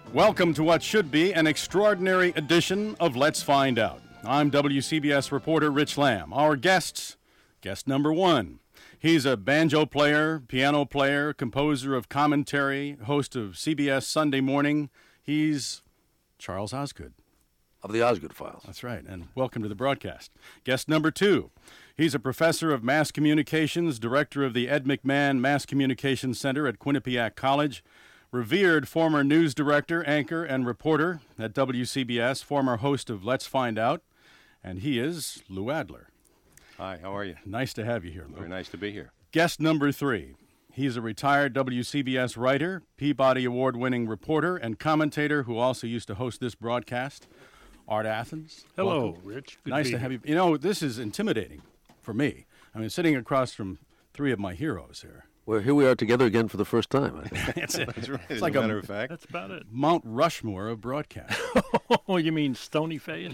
Welcome to what should be an extraordinary edition of Let's Find Out. I'm WCBS reporter Rich Lamb. Our guest number one. He's a banjo player, piano player, composer of commentary, host of CBS Sunday Morning. He's Charles Osgood. Of the Osgood Files. That's right, and welcome to the broadcast. Guest number two. He's a professor of mass communications, director of the Ed McMahon Mass Communications Center at Quinnipiac College, revered former news director, anchor, and reporter at WCBS, former host of Let's Find Out, and he is Lou Adler. Hi, how are you? Nice to have you here, Lou. Very nice to be here. Guest number three. He's a retired WCBS writer, Peabody Award-winning reporter, and commentator who also used to host this broadcast, Art Athens. Hello, Welcome. Rich. Nice to have you. You know, this is intimidating for me. I mean, sitting across from three of my heroes here. Well, here we are together again for the first time. That's right. It's like a matter of fact. That's about it. Mount Rushmore of broadcast. Oh, you mean Stony Face?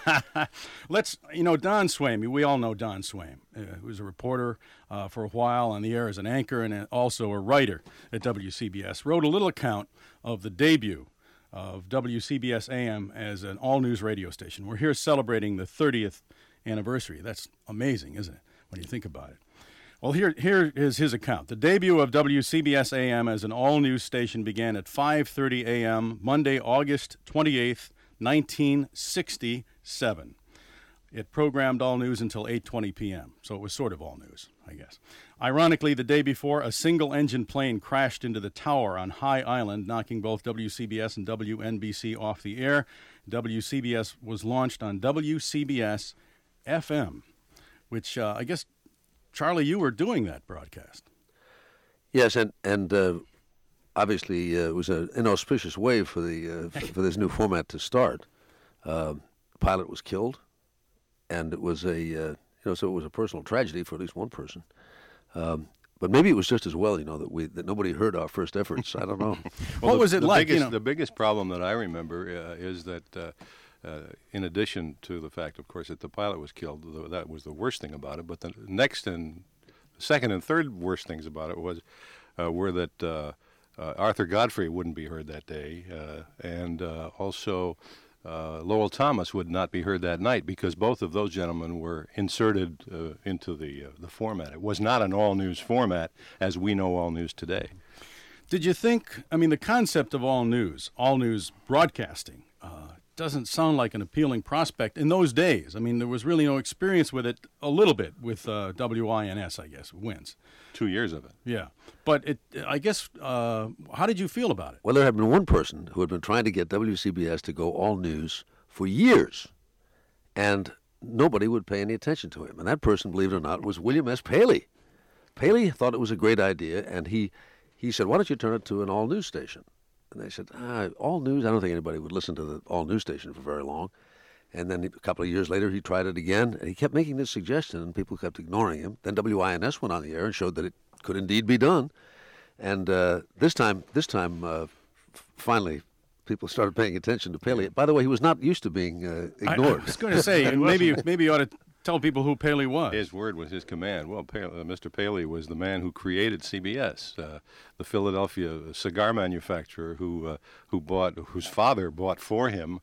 Don Swaim, we all know Don Swaim, who was a reporter for a while on the air as an anchor and also a writer at WCBS, wrote a little account of the debut of WCBS AM as an all-news radio station. We're here celebrating the 30th anniversary. That's amazing, isn't it, when you think about it? Well, here is his account. The debut of WCBS AM as an all-news station began at 5:30 a.m. Monday, August 28th, 1967. It programmed all news until 8:20 p.m., so it was sort of all news, I guess. Ironically, the day before, a single-engine plane crashed into the tower on High Island, knocking both WCBS and WNBC off the air. WCBS was launched on WCBS FM, which I guess, Charlie, you were doing that broadcast. Yes, and obviously it was an inauspicious way for for this new format to start. The pilot was killed, and it was so it was a personal tragedy for at least one person. But maybe it was just as well, that nobody heard our first efforts. I don't know. Well, what was it like? The biggest problem that I remember is that. In addition to the fact, of course, that the pilot was killed, that was the worst thing about it. But the second and third worst things about it were that Arthur Godfrey wouldn't be heard that day, and also Lowell Thomas would not be heard that night because both of those gentlemen were inserted into the format. It was not an all-news format as we know all news today. Did you think, the concept of all news broadcasting, doesn't sound like an appealing prospect in those days. There was really no experience with it a little bit with WINS, I guess, wins. 2 years of it. Yeah. But I guess, how did you feel about it? Well, there had been one person who had been trying to get WCBS to go all news for years, and nobody would pay any attention to him. And that person, believe it or not, was William S. Paley. Paley thought it was a great idea, and he said, why don't you turn it to an all-news station? And they said, all news? I don't think anybody would listen to the all news station for very long. And then a couple of years later, he tried it again, and he kept making this suggestion, and people kept ignoring him. Then WINS went on the air and showed that it could indeed be done. And this time, finally, people started paying attention to Paley. By the way, he was not used to being ignored. I was going to say, maybe you ought to tell people who Paley was. His word was his command. Well, Mr. Paley was the man who created CBS, the Philadelphia cigar manufacturer whose father bought for him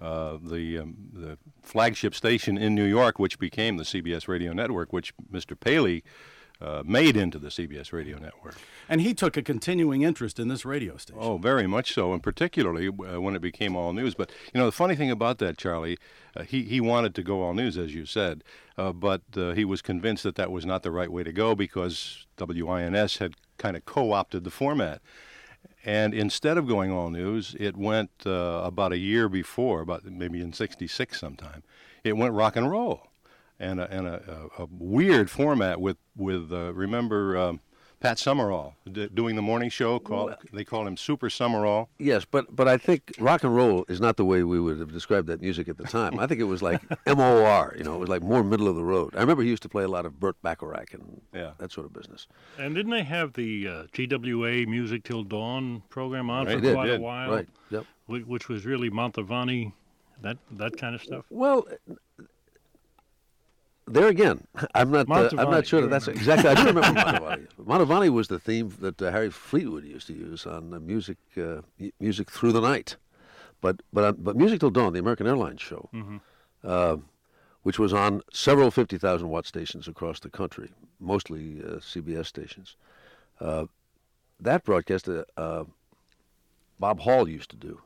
the flagship station in New York, which became the CBS Radio Network, which Mr. Paley made into the CBS Radio Network. And he took a continuing interest in this radio station. Oh, very much so, and particularly when it became all news. But, the funny thing about that, Charlie, he wanted to go all news, as you said, but he was convinced that was not the right way to go because WINS had kind of co-opted the format. And instead of going all news, it went about a year before, about maybe in '66 sometime, it went rock and roll. And a weird format with remember Pat Summerall doing the morning show. They called him Super Summerall. Yes, but I think rock and roll is not the way we would have described that music at the time. I think it was like MOR. It was like more middle of the road. I remember he used to play a lot of Burt Bacharach and that sort of business. And didn't they have the GWA Music Till Dawn program on for quite a while? Right. Yep. Which was really Mantovani, that kind of stuff. Well, there again, I'm not sure that that's exactly. I do remember Mantovani. Mantovani was the theme that Harry Fleetwood used to use on music through the night, but Music Till Dawn, the American Airlines show, which was on several 50,000-watt stations across the country, mostly CBS stations. That broadcast, Bob Hall used to do.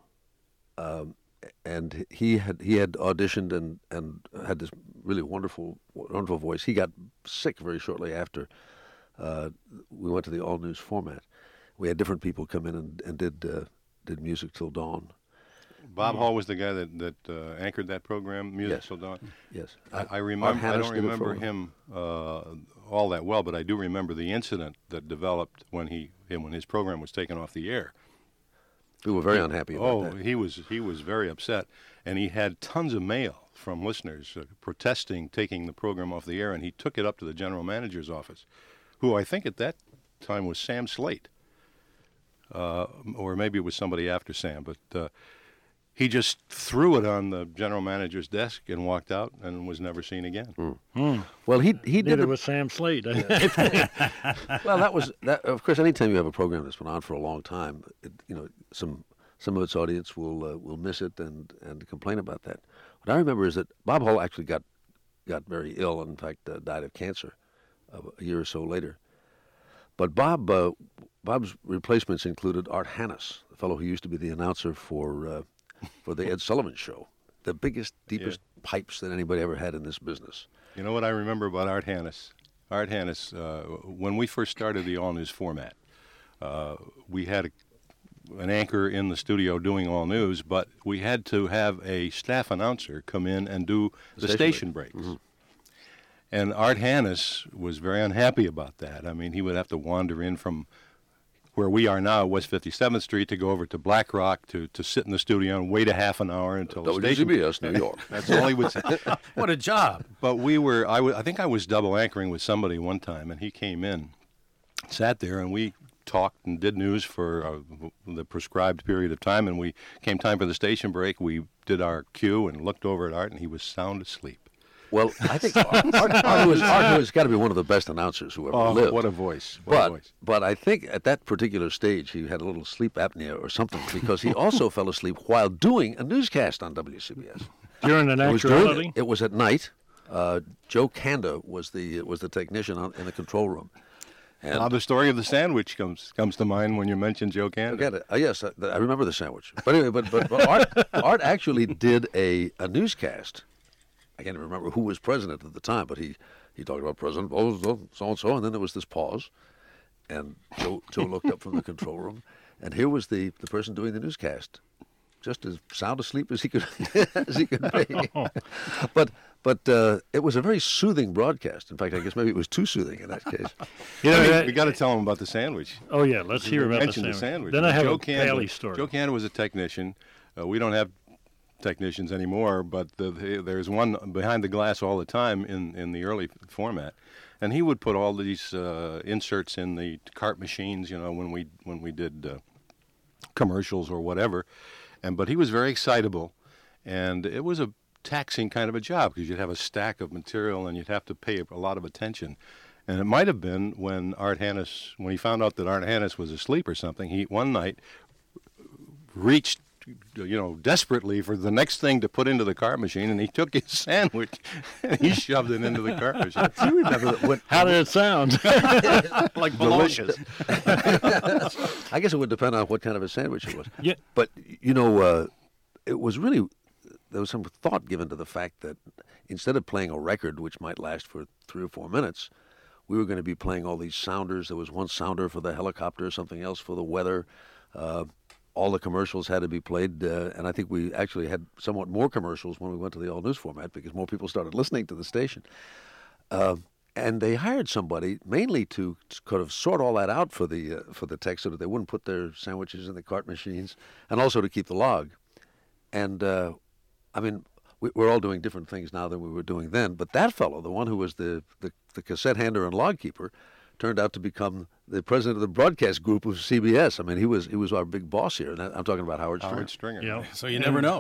And he had auditioned and had this really wonderful voice. He got sick very shortly after we went to the all news format. We had different people come in and did Music Till Dawn. Bob Hall was the guy that anchored that program, Music Till Dawn. Yes, I remember. I don't remember him all that well, but I do remember the incident that developed when his program was taken off the air. We were very unhappy about that. He was very upset, and he had tons of mail from listeners protesting taking the program off the air, and he took it up to the general manager's office, who I think at that time was Sam Slate, or maybe it was somebody after Sam, but he just threw it on the general manager's desk and walked out and was never seen again. Well, he did it with Sam Slate. Well, that was that. Of course, anytime you have a program that's been on for a long time, some of its audience will miss it and complain about that. What I remember is that Bob Hall actually got very ill. In fact, died of cancer a year or so later. But Bob's replacements included Art Hannes, the fellow who used to be the announcer for the Ed Sullivan Show, the biggest, deepest pipes that anybody ever had in this business. You know what I remember about Art Hannes? Art Hannes, when we first started the all-news format, we had an anchor in the studio doing all news, but we had to have a staff announcer come in and do the station breaks. Mm-hmm. And Art Hannes was very unhappy about that. I mean, he would have to wander in from where we are now, West 57th Street, to go over to Black Rock to sit in the studio and wait a half an hour until the station. WCBS, New York. That's all he would say. What a job. But I think I was double anchoring with somebody one time, and he came in, sat there, and we talked and did news for the prescribed period of time, and came time for the station break. We did our cue and looked over at Art, and he was sound asleep. Well, I think Art has got to be one of the best announcers who ever lived. What a voice. But I think at that particular stage he had a little sleep apnea or something, because he also fell asleep while doing a newscast on WCBS. During an actuality? It was at night. Joe Kanda was the technician in the control room. And now the story of the sandwich comes to mind when you mention Joe Kanda. Yes, I remember the sandwich. But anyway, but Art actually did a newscast. I can't even remember who was president at the time, but he talked about President so-and-so, and then there was this pause, and Joe looked up from the control room, and here was the person doing the newscast, just as sound asleep as he could be. But it was a very soothing broadcast. In fact, I guess maybe it was too soothing in that case. We got to tell him about the sandwich. Oh yeah, let's hear about the sandwich. Then I have a Paley story. Joe Kanda was a technician. We don't have technicians anymore, but there's one behind the glass all the time in the early format, and he would put all these inserts in the cart machines, when we did commercials or whatever, but he was very excitable, and it was a taxing kind of a job, because you'd have a stack of material and you'd have to pay a lot of attention. And it might have been when he found out that Art Hannes was asleep or something, he one night reached desperately for the next thing to put into the cart machine, and he took his sandwich and he shoved it into the cart machine. Do you remember how did it sound? Like delicious. I guess it would depend on what kind of a sandwich it was. Yeah. But it was really, there was some thought given to the fact that instead of playing a record which might last for 3 or 4 minutes, we were going to be playing all these sounders. There was one sounder for the helicopter, something else for the weather. All the commercials had to be played, and I think we actually had somewhat more commercials when we went to the all-news format, because more people started listening to the station. And they hired somebody mainly to kind of sort all that out for the tech, so that they wouldn't put their sandwiches in the cart machines, and also to keep the log. And we're all doing different things now than we were doing then, but that fellow, the one who was the cassette handler and log keeper, turned out to become the president of the broadcast group of CBS. I mean, he was our big boss here, and I'm talking about Howard Stringer. Yeah. So you never know.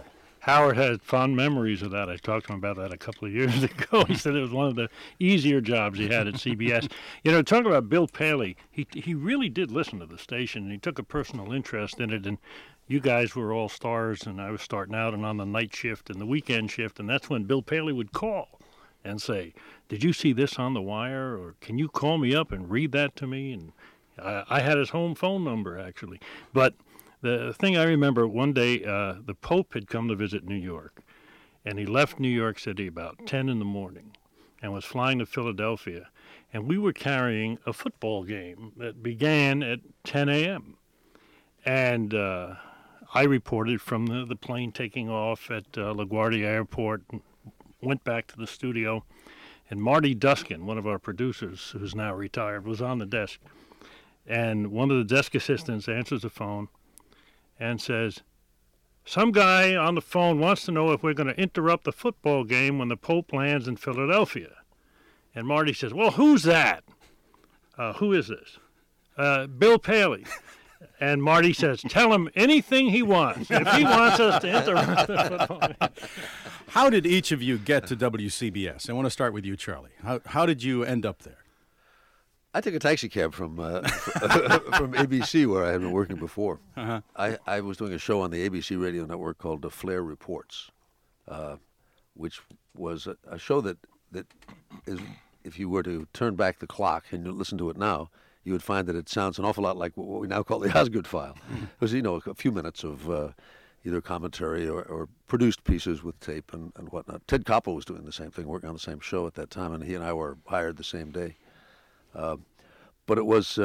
Howard had fond memories of that. I talked to him about that a couple of years ago. He said it was one of the easier jobs he had at CBS. Talking about Bill Paley, he really did listen to the station, and he took a personal interest in it. And you guys were all stars, and I was starting out and on the night shift and the weekend shift, and that's when Bill Paley would call and say, "Did you see this on the wire?" or "Can you call me up and read that to me?" And I had his home phone number, actually. But the thing I remember, one day the Pope had come to visit New York, and he left New York City about 10 in the morning and was flying to Philadelphia. And we were carrying a football game that began at 10 a.m. And I reported from the plane taking off at LaGuardia Airport, and went back to the studio, and Marty Duskin, one of our producers who's now retired, was on the desk. And one of the desk assistants answers the phone and says, "Some guy on the phone wants to know if we're going to interrupt the football game when the Pope lands in Philadelphia." And Marty says, "Well, who's that?" "Who is this?" "Bill Paley." And Marty says, "Tell him anything he wants. If he wants us to interrupt the football game." How did each of you get to WCBS? I want to start with you, Charlie. How did you end up there? I took a taxi cab from from ABC, where I had been working before. Uh-huh. I was doing a show on the ABC radio network called Flair Reports, which was a show that is, if you were to turn back the clock and listen to it now, you would find that it sounds an awful lot like what we now call the Osgood File. It was, a few minutes of either commentary or produced pieces with tape and whatnot. Ted Koppel was doing the same thing, working on the same show at that time, and he and I were hired the same day. But it was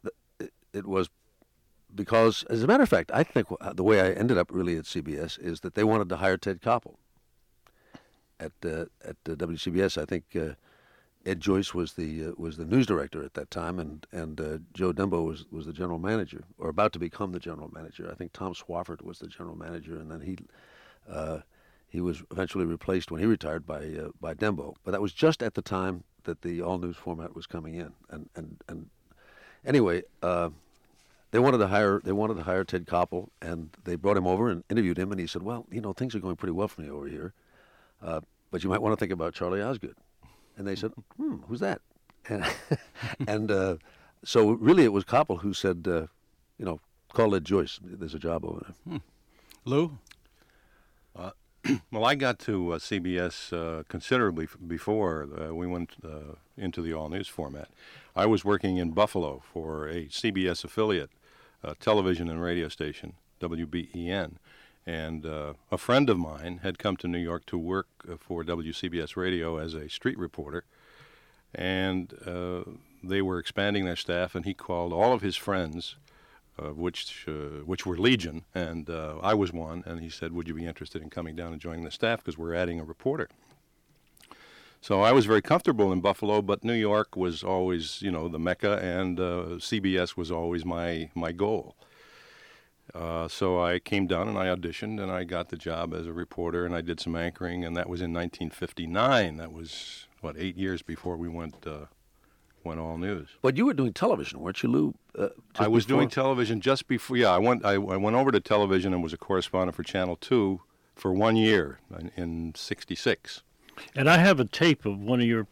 because, as a matter of fact, I think the way I ended up really at CBS is that they wanted to hire Ted Koppel. At WCBS, I think Ed Joyce was the news director at that time, and Joe Dembo was the general manager, or about to become the general manager. I think Tom Swafford was the general manager, and then he was eventually replaced when he retired by Dembo. But that was just at the time that the all news format was coming in, and anyway, they wanted to hire Ted Koppel, and they brought him over and interviewed him, and he said, "Well, things are going pretty well for me over here, but you might want to think about Charlie Osgood." And they said, "Who's that?" And so really it was Koppel who said, "Call Ed Joyce. There's a job over there." Lou? Well, I got to CBS considerably before we went into the all-news format. I was working in Buffalo for a CBS affiliate television and radio station, WBEN, and a friend of mine had come to New York to work for WCBS Radio as a street reporter, and they were expanding their staff, and he called all of his friends, which were legion, and I was one, and he said, "Would you be interested in coming down and joining the staff, because we're adding a reporter?" So I was very comfortable in Buffalo, but New York was always, the Mecca, and CBS was always my goal. So I came down and I auditioned, and I got the job as a reporter, and I did some anchoring, and that was in 1959. That was, 8 years before we went all news. But you were doing television, weren't you, Lou? I was doing television just before. Yeah, I went over to television and was a correspondent for Channel 2 for 1 year in '66. And I have a tape of one of your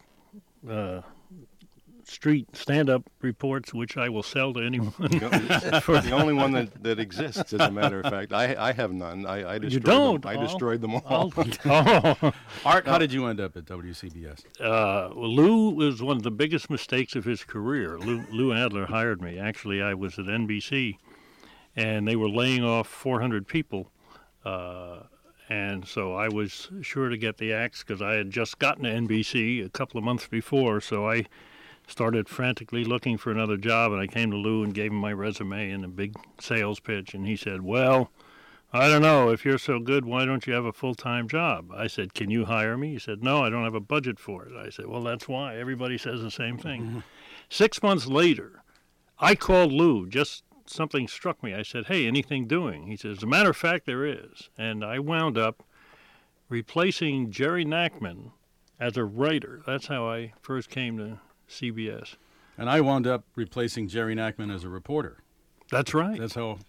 street stand-up reports, which I will sell to anyone. The only one that exists, as a matter of fact. I have none. I destroyed you don't? Them. I destroyed them all. Art, how did you end up at WCBS? Lou was one of the biggest mistakes of his career. Lou Adler hired me. Actually, I was at NBC, and they were laying off 400 people. And so I was sure to get the axe because I had just gotten to NBC a couple of months before, so I started frantically looking for another job, and I came to Lou and gave him my resume and a big sales pitch, and he said, "Well, I don't know. If you're so good, why don't you have a full-time job?" I said, "Can you hire me?" He said, "No, I don't have a budget for it." I said, "Well, that's why. Everybody says the same thing." Mm-hmm. 6 months later, I called Lou. Just something struck me. I said, "Hey, anything doing?" He says, "As a matter of fact, there is." And I wound up replacing Jerry Nachman as a writer. That's how I first came to CBS. And I wound up replacing Jerry Nachman as a reporter. That's right. That's how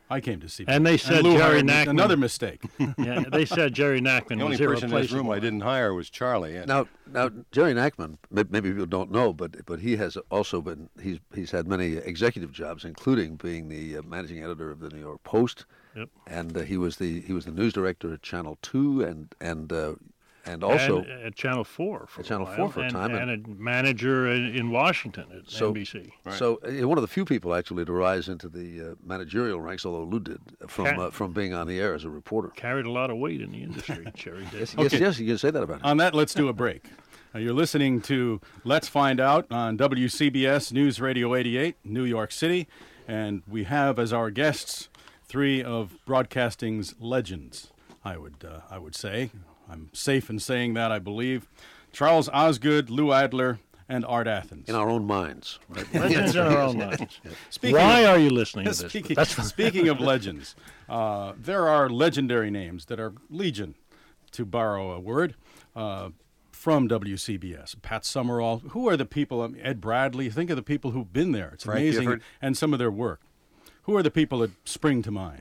I came to CBS. And they said Lou Jerry hired me. Nachman. Another mistake. Yeah, they said Jerry Nachman The only was person in this room irreplaceable. I didn't hire was Charlie. And Now, Jerry Nachman, maybe people don't know, but he has also been he's had many executive jobs, including being the managing editor of the New York Post, Yep. and he was the news director at Channel 2 and also And at Channel 4 for At Channel a 4 while, for a and, time, and a manager in Washington at NBC. Right. So one of the few people actually to rise into the managerial ranks, although Lou did, from being on the air as a reporter. Carried a lot of weight in the industry, Jerry did. Yes, you can say that about him. On that, let's do a break. You're listening to Let's Find Out on WCBS News Radio 88, New York City, and we have as our guests three of broadcasting's legends, I would say. I'm safe in saying that, I believe. Charles Osgood, Lou Adler, and Art Athens. In our own minds. Right? Legends in our own minds. Speaking Why of- are you listening to this? Speaking of legends, there are legendary names that are legion, to borrow a word, from WCBS. Pat Summerall. Who are the people? Ed Bradley. Think of the people who've been there. It's Frank amazing. Gifford. And some of their work. Who are the people that spring to mind?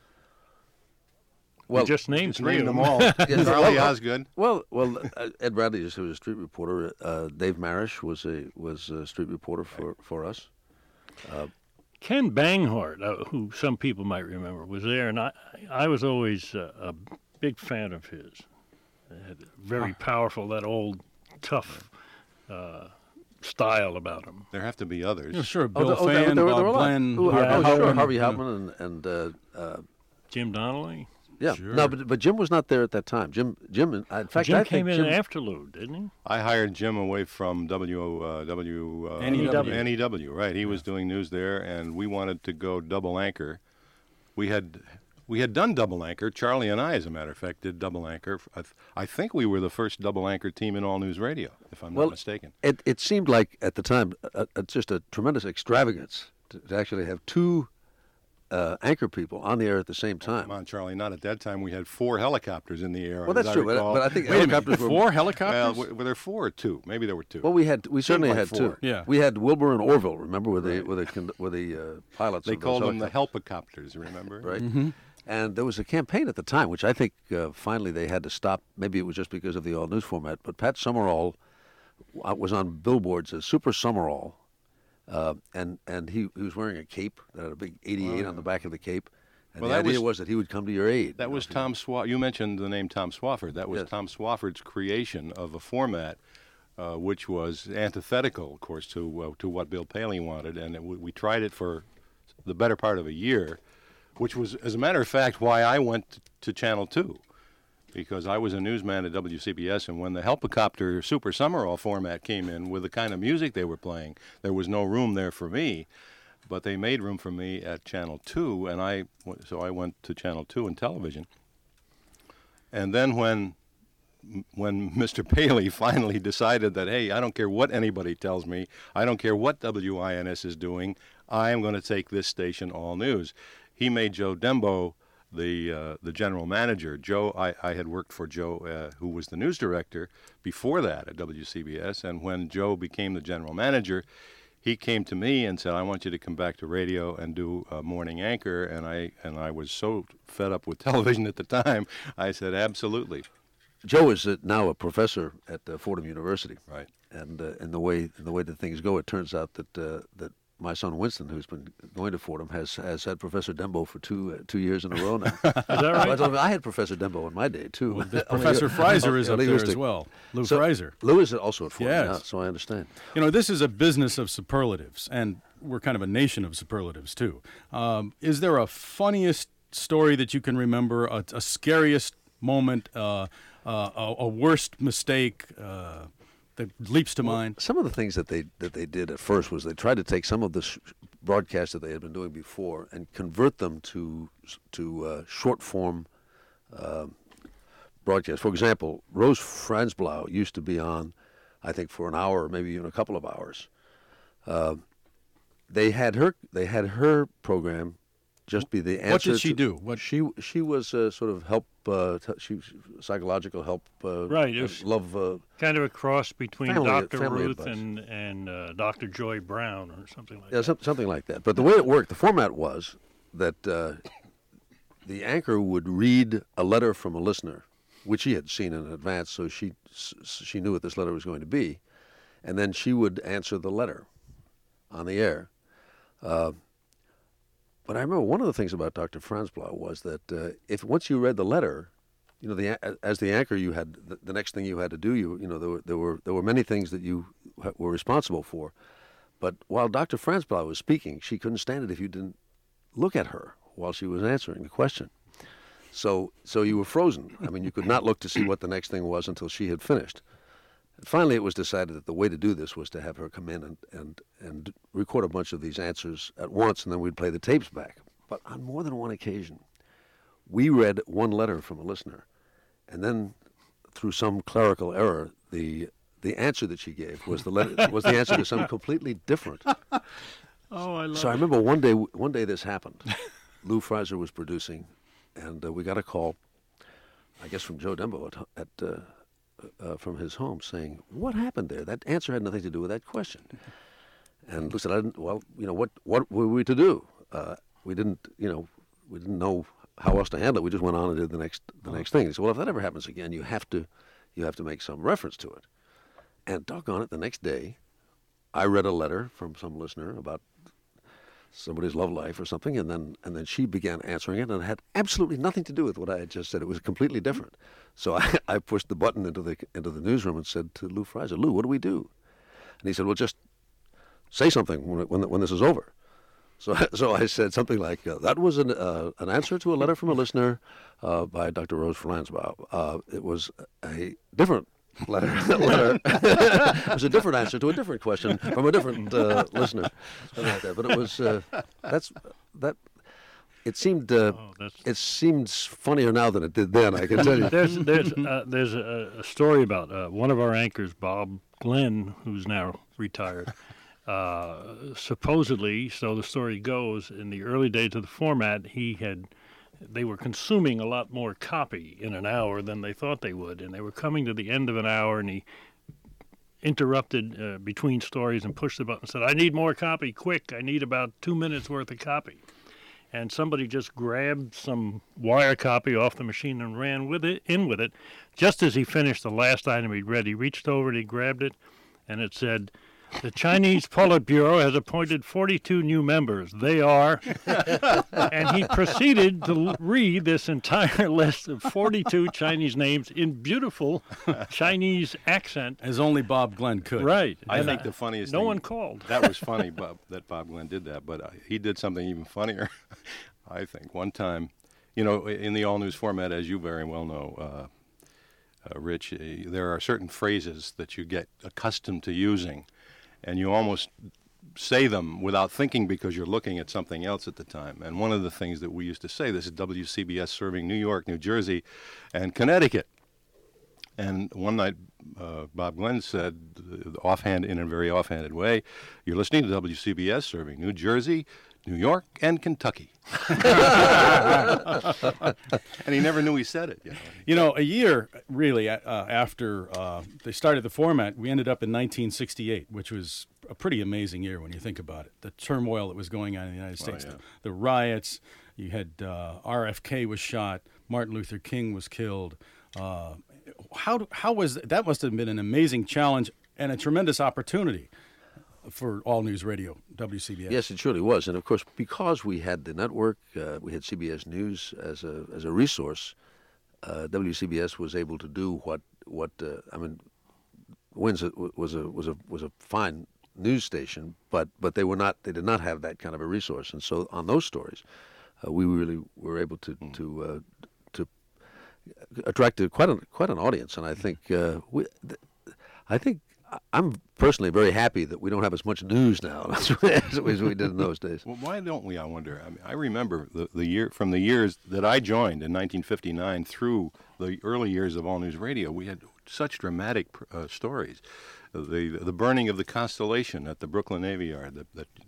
We just named three named of them all. Yes, Charlie well, Osgood. Well, Ed Bradley was a street reporter. Dave Marish was a street reporter for us. Ken Banghart, who some people might remember, was there, and I was always a big fan of his. Very powerful, that old, tough style about him. There have to be others. Yeah, sure. Oh, Bill there Fan, were a Bob lot. Glenn, Sure. Hauptman, Harvey you know. Hauptman and Jim Donnelly. yeah. Sure. No, but Jim was not there at that time. Jim. In fact, Jim I came think in Jim, after Lou, didn't he? I hired Jim away from NEW. Right, he was doing news there, and we wanted to go double anchor. We had done double anchor. Charlie and I, as a matter of fact, did double anchor. I think we were the first double anchor team in all news radio, if I'm not mistaken. It seemed like at the time just a tremendous extravagance to actually have two anchor people on the air at the same time. Come on, Charlie. Not at that time. We had 4 helicopters in the air. Well, as that's I true, recall. but I think Wait a minute, helicopters were 4 helicopters? Well, were there 4 or 2? Maybe there were 2. Well, we certainly like had 4. two. Yeah. We had Wilbur and Orville. Remember, were the pilots? They of those called them the helicopters, helicopters. Remember? right? And there was a campaign at the time, which I think finally they had to stop. Maybe it was just because of the all news format. But Pat Summerall was on billboards as Super Summerall, and he was wearing a cape that had a big 88 on the back of the cape. And Well, the that idea was- was that he would come to your aid. That was Tom Swafford. You mentioned the name Tom Swafford. That was Yes. Tom Swafford's creation of a format which was antithetical, of course, to what Bill Paley wanted. And we tried it for the better part of a year, which was, as a matter of fact, why I went to Channel 2. Because I was a newsman at WCBS, and when the Helicopter Super Summerall format came in with the kind of music they were playing, there was no room there for me. But they made room for me at Channel 2, and so I went to Channel 2 in television. And then when Mr. Paley finally decided that, hey, I don't care what anybody tells me, I don't care what WINS is doing, I am going to take this station all news. He made Joe Dembo the general manager. Joe, I had worked for Joe, who was the news director before that at WCBS, and when Joe became the general manager, he came to me and said, I want you to come back to radio and do a morning anchor. And I was so fed up with television at the time, I said, absolutely. Joe is now a professor at Fordham University. Right. And in the way that things go, it turns out that my son Winston, who's been going to Fordham, has had Professor Dembo for two years in a row now. Is that right? I told him I had Professor Dembo in my day too. Professor Fraser is up there as linguistic. well. Lou So, Fraser. Lou is also at Fordham, Yes. yeah, so I understand. You know, this is a business of superlatives, and we're kind of a nation of superlatives, too. Is there a funniest story that you can remember, a scariest moment, a worst mistake that leaps to mind? Some of the things that they did at first was they tried to take some of the broadcasts that they had been doing before and convert them to short form broadcasts. For example, Rose Franzblau used to be on, I think, for an hour or maybe even a couple of hours. They had her program just be the answer. What did she to- do? What She was sort of help. Psychological help. Right, it was- love. Kind of a cross between Family- Dr. family Ruth advice. and Dr. Joy Brown or something like Yeah, that. something like that. But the way it worked, the format was that the anchor would read a letter from a listener, which she had seen in advance, so she knew what this letter was going to be, and then she would answer the letter on the air. But I remember one of the things about Dr. Franzblau was that if once you read the letter, as the anchor, you had the next thing you had to do. There were many things that you were responsible for. But while Dr. Franzblau was speaking, she couldn't stand it if you didn't look at her while she was answering the question. So you were frozen. I mean, you could not look to see what the next thing was until she had finished. And finally, it was decided that the way to do this was to have her come in and record a bunch of these answers at once, and then we'd play the tapes back. But on more than one occasion, we read one letter from a listener, and then through some clerical error, the answer that she gave was the answer to something completely different. Oh, I love So I remember one day this happened. Lou Freiser was producing, and we got a call, I guess from Joe Dembo from his home, saying, "What happened there? That answer had nothing to do with that question." And Lou said, what were we to do? We didn't know how else to handle it. We just went on and did the next thing. He said, "Well, if that ever happens again, you have to make some reference to it." And doggone it, the next day, I read a letter from some listener about somebody's love life or something, and then she began answering it, and it had absolutely nothing to do with what I had just said. It was completely different. So I pushed the button into the newsroom and said to Lou Freiser, "Lou, what do we do?" And he said, "Well, just say something when this is over." So I said something like, "That was an answer to a letter from a listener by Dr. Rose Franzblau. It was a different letter. It was a different answer to a different question from a different listener." Something like that. But it was that. It seemed it seems funnier now than it did then. I can tell you. There's a story about one of our anchors, Bob Glenn, who's now retired. Supposedly, so the story goes, in the early days of the format, they were consuming a lot more copy in an hour than they thought they would, and they were coming to the end of an hour, and he interrupted between stories and pushed the button and said, "I need more copy, quick, I need about 2 minutes worth of copy." And somebody just grabbed some wire copy off the machine and ran with it. Just as he finished the last item he'd read, he reached over and he grabbed it, and it said, "The Chinese Politburo has appointed 42 new members. They are," and he proceeded to read this entire list of 42 Chinese names in beautiful Chinese accent. As only Bob Glenn could. Right. I think the funniest no thing... one called. That was funny, that Bob Glenn did that, but he did something even funnier, I think. One time, in the all-news format, as you very well know, Rich, there are certain phrases that you get accustomed to using, and you almost say them without thinking because you're looking at something else at the time. And one of the things that we used to say, this is WCBS serving New York, New Jersey, and Connecticut. And one night, Bob Glenn said, offhand, in a very offhanded way, "You're listening to WCBS serving New Jersey, New York, and Kentucky." And he never knew he said it. A year, really, after they started the format, we ended up in 1968, which was a pretty amazing year when you think about it. The turmoil that was going on in the United States, the riots, you had RFK was shot, Martin Luther King was killed. How was that? Must have been an amazing challenge and a tremendous opportunity for All News Radio, WCBS. Yes, it surely was. And of course, because we had the network, we had CBS News as a resource, WCBS was able to do what WINS was a fine news station, but they did not have that kind of a resource. And so on those stories, we really were able to attract quite an audience. And I think I'm personally very happy that we don't have as much news now as we did in those days. Well, why don't we, I wonder? I mean, I remember the years that I joined in 1959 through the early years of All News Radio, we had such dramatic stories. the burning of the Constellation at the Brooklyn Navy Yard,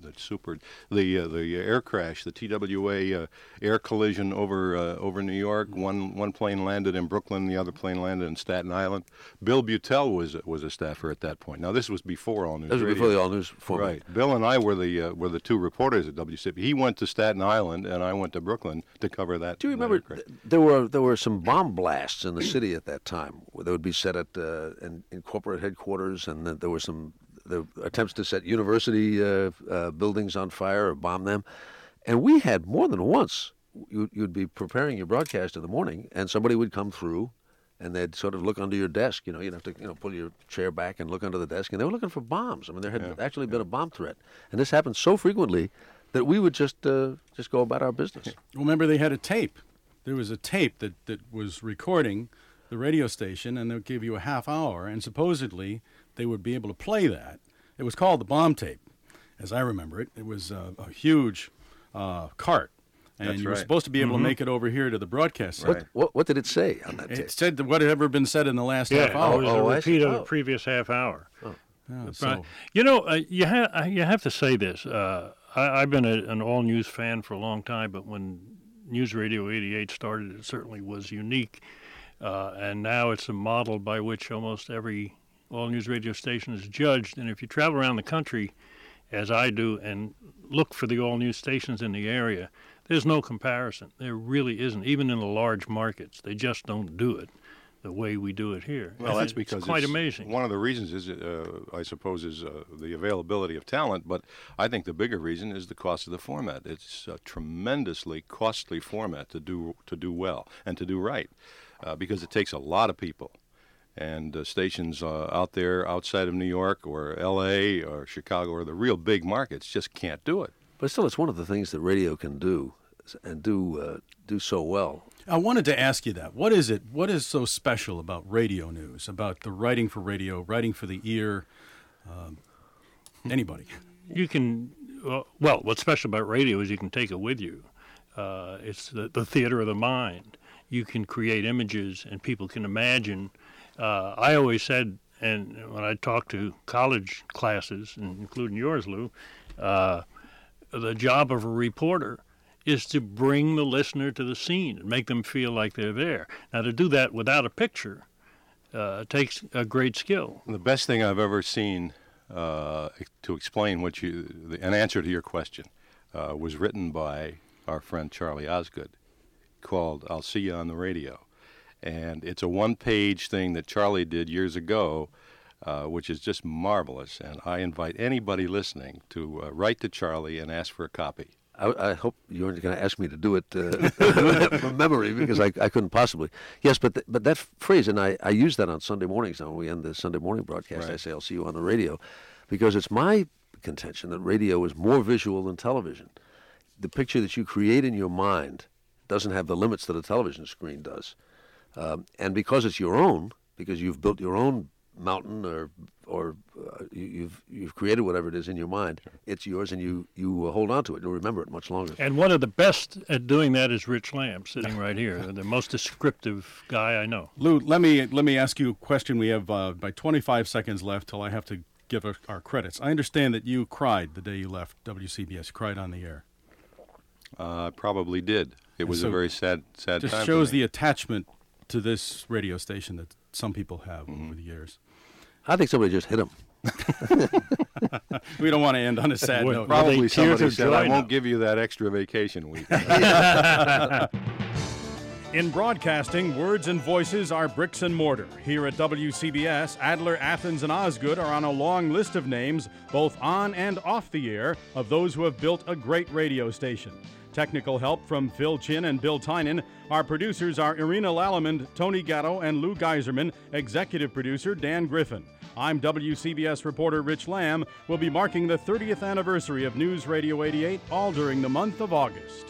the air crash, the TWA air collision over New York. One plane landed in Brooklyn, the other plane landed in Staten Island. Bill Butel was a staffer at that point. Now this was before All News Radio. This was before the All News format. Right. Bill and I were the two reporters at WCB. He went to Staten Island, and I went to Brooklyn to cover that. Do you remember there were some bomb blasts in the city at that time? Where they would be set at in corporate headquarters, and then there were some attempts to set university buildings on fire or bomb them. And we had more than once. You'd be preparing your broadcast in the morning, and somebody would come through, and they'd sort of look under your desk. You'd have to pull your chair back and look under the desk, and they were looking for bombs. I mean, there had actually been a bomb threat, and this happened so frequently that we would just go about our business. Remember, they had a tape. There was a tape that was recording the radio station, and they would give you a half hour, and supposedly they would be able to play that. It was called the bomb tape, as I remember it. It was a huge cart, and you were supposed to be able to make it over here to the broadcast center. What did it say on that tape? It said what had ever been said in the last half hour. It was a repeat of the previous half hour. Yeah, so. You have to say this. I've been an all-news fan for a long time, but when News Radio 88 started, it certainly was unique. And now it's a model by which almost every all-news radio station is judged. And if you travel around the country, as I do, and look for the all-news stations in the area, there's no comparison. There really isn't. Even in the large markets, they just don't do it the way we do it here. Well, that's because it's quite amazing. One of the reasons is, I suppose, is the availability of talent, but I think the bigger reason is the cost of the format. It's a tremendously costly format to do well and to do right, because it takes a lot of people. And stations out there outside of New York or L.A. or Chicago or the real big markets just can't do it. But still, it's one of the things that radio can do, and do so well. I wanted to ask you that. What is it? What is so special about radio news, about the writing for radio, writing for the ear? Anybody? You can. Well, what's special about radio is you can take it with you. It's the theater of the mind. You can create images, and people can imagine. I always said, and when I talk to college classes, including yours, Lou, the job of a reporter is to bring the listener to the scene and make them feel like they're there. Now, to do that without a picture takes a great skill. The best thing I've ever seen to explain an answer to your question was written by our friend Charlie Osgood, called "I'll See You on the Radio." And it's a one-page thing that Charlie did years ago, which is just marvelous. And I invite anybody listening to write to Charlie and ask for a copy. I hope you weren't going to ask me to do it from memory, because I couldn't possibly. Yes, but that phrase, and I use that on Sunday mornings now when we end the Sunday morning broadcast. Right. I say, "I'll see you on the radio," because it's my contention that radio is more visual than television. The picture that you create in your mind doesn't have the limits that a television screen does. And because it's your own, because you've built your own mountain, or you've created whatever it is in your mind, it's yours, and you hold on to it and remember it much longer. And one of the best at doing that is Rich Lamb, sitting right here, the most descriptive guy I know. Lou, let me ask you a question. We have by 25 seconds left till I have to give our credits. I understand that you cried the day you left WCBS. You cried on the air. I probably did. It was a very sad time. Just shows the attachment to this radio station that some people have over the years. I think somebody just hit him. We don't want to end on a sad note. Probably somebody said, "I won't give you that extra vacation week." In broadcasting, words and voices are bricks and mortar. Here at WCBS, Adler, Athens, and Osgood are on a long list of names, both on and off the air, of those who have built a great radio station. Technical help from Phil Chin and Bill Tynan. Our producers are Irina Lallemond, Tony Gatto, and Lou Geiserman. Executive producer Dan Griffin. I'm WCBS reporter Rich Lamb. We'll be marking the 30th anniversary of News Radio 88, all during the month of August.